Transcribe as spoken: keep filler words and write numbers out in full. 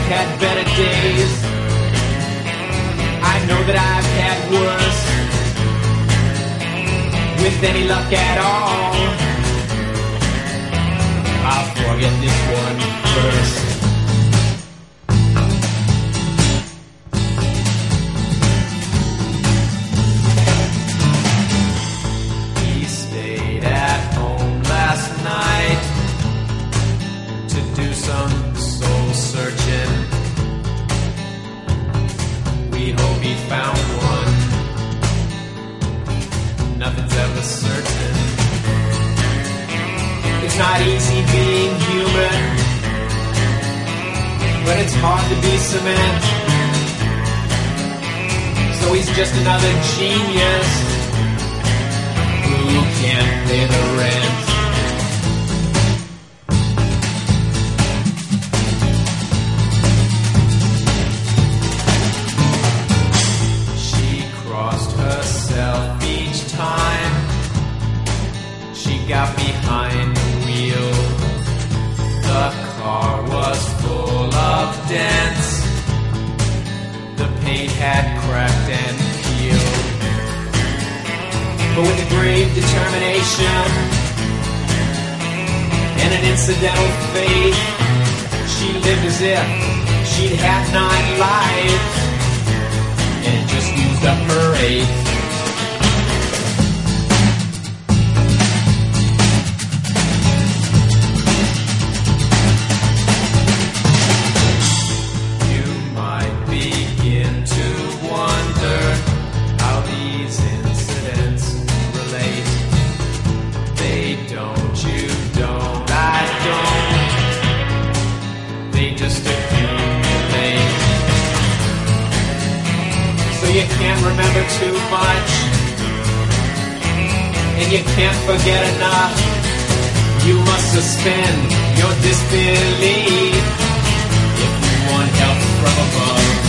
had better days. I know that I've had worse. With any luck at all, I'll forget this one first. He stayed at home last night to do some soul searching. We hope he found one. Nothing's ever certain. It's not easy being human, but it's hard to be cement. So he's just another genius who can't pay the rent. She crossed herself each time she got behind the wheel. The car was full of dents. The paint had cracked and peeled. But with a brave determination and an incidental faith, she lived as if she'd had nine lives and just used up her eighth. You can't remember too much, and you can't forget enough. You must suspend your disbelief if you want help from above.